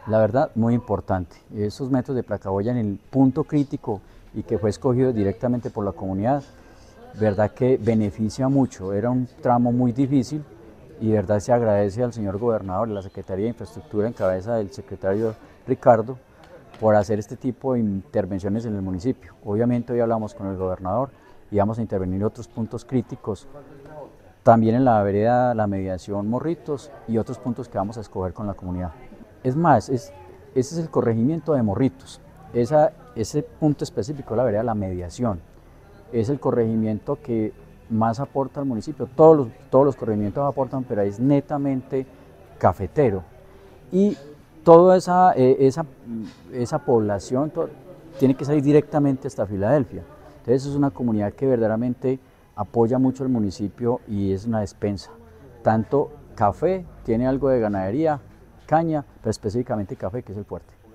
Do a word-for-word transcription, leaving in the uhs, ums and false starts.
La verdad, muy importante. Esos metros de Placaboya en el punto crítico y que fue escogido directamente por la comunidad, verdad que beneficia mucho. Era un tramo muy difícil y verdad se agradece al señor gobernador y la Secretaría de Infraestructura en cabeza del secretario Ricardo por hacer este tipo de intervenciones en el municipio. Obviamente hoy hablamos con el gobernador y vamos a intervenir en otros puntos críticos, también en la vereda La Mediación Morritos y otros puntos que vamos a escoger con la comunidad. Es más, es, ese es el corregimiento de Morritos. Esa, ese punto específico de la vereda La Mediación es el corregimiento que más aporta al municipio. Todos los, todos los corregimientos aportan, pero es netamente cafetero. Y toda esa, eh, esa, esa población to, tiene que salir directamente hasta Filadelfia. Entonces es una comunidad que verdaderamente apoya mucho al municipio y es una despensa. Tanto café, tiene algo de ganadería, caña, pero específicamente café, que es el fuerte.